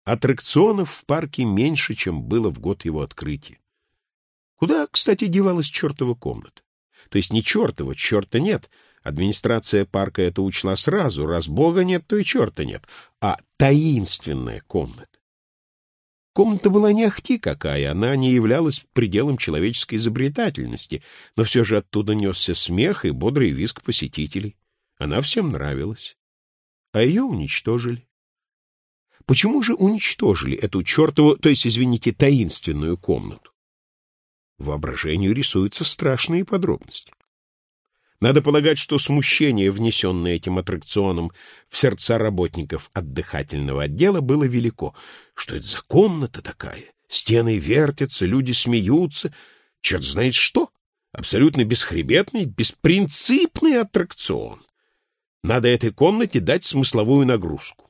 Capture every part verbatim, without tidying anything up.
Аттракционов в парке меньше, чем было в год его открытия. Куда, кстати, девалась чертова комната? То есть не чертова, черта нет. Администрация парка это учла сразу. Раз Бога нет, то и черта нет. А таинственная комната. Комната была не ахти какая, она не являлась пределом человеческой изобретательности, но все же оттуда несся смех и бодрый визг посетителей. Она всем нравилась. А ее уничтожили. Почему же уничтожили эту чертову, то есть, извините, таинственную комнату? Воображению рисуются страшные подробности. Надо полагать, что смущение, внесенное этим аттракционом в сердца работников отдыхательного отдела, было велико. Что это за комната такая? Стены вертятся, люди смеются. Черт знает что! Абсолютно бесхребетный, беспринципный аттракцион. Надо этой комнате дать смысловую нагрузку.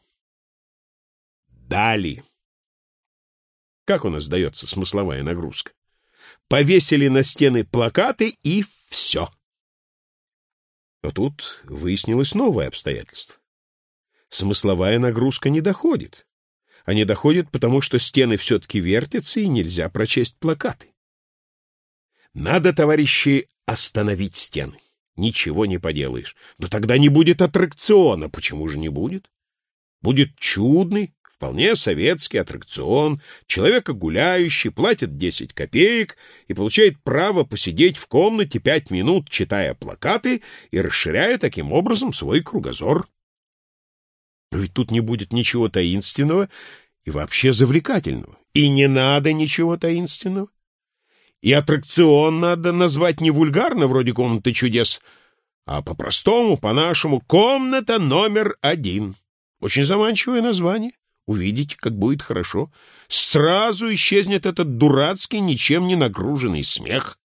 Дали. Как у нас дается смысловая нагрузка? Повесили на стены плакаты, и все. Но тут выяснилось новое обстоятельство. Смысловая нагрузка не доходит. А не доходит, потому что стены все-таки вертятся, и нельзя прочесть плакаты. Надо, товарищи, остановить стены. Ничего не поделаешь. Но тогда не будет аттракциона. Почему же не будет? Будет чудный, вполне советский аттракцион, человека гуляющий, платит десять копеек и получает право посидеть в комнате пять минут, читая плакаты и расширяя таким образом свой кругозор. Но ведь тут не будет ничего таинственного и вообще завлекательного. И не надо ничего таинственного. И аттракцион надо назвать не вульгарно, вроде «Комнаты чудес», а по-простому, по-нашему «Комната номер один». Очень заманчивое название. Увидите, как будет хорошо. Сразу исчезнет этот дурацкий, ничем не нагруженный смех.